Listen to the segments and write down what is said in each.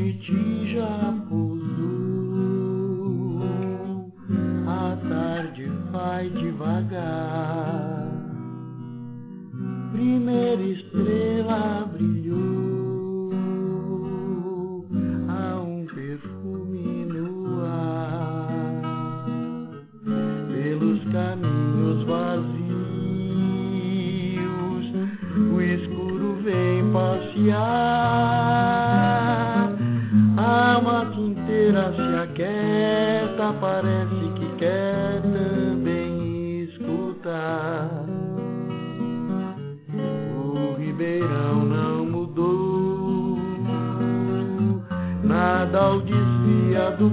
Juriti já pousou, a tarde vai devagar, primeira estrela brilhou, há um perfume no ar, pelos caminhos vazios o escuro vem passear, a mata inteira se aquieta, parece que quer também escutar. O ribeirão não mudou, nada o desvia do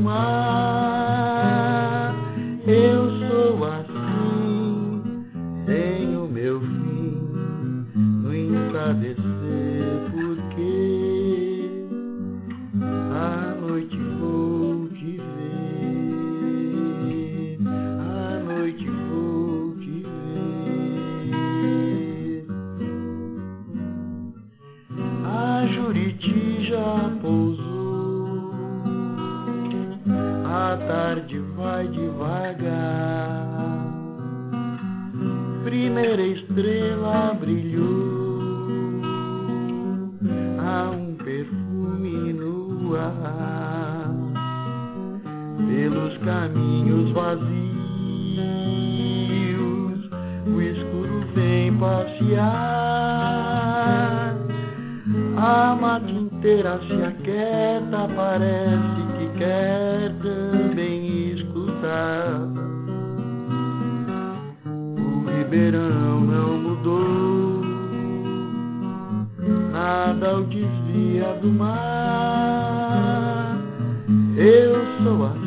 mar. Eu sou assim, tenho meu fim no entardecer, porque à noite vou te ver, à noite vou te ver. A Juriti já pousou, a tarde vai devagar, primeira estrela brilhou, há um perfume no ar, pelos caminhos vazios o escuro vem passear, a mata inteira se aquieta, parece que quer também escutar. O ribeirão não mudou, nada o desvia do mar. Eu sou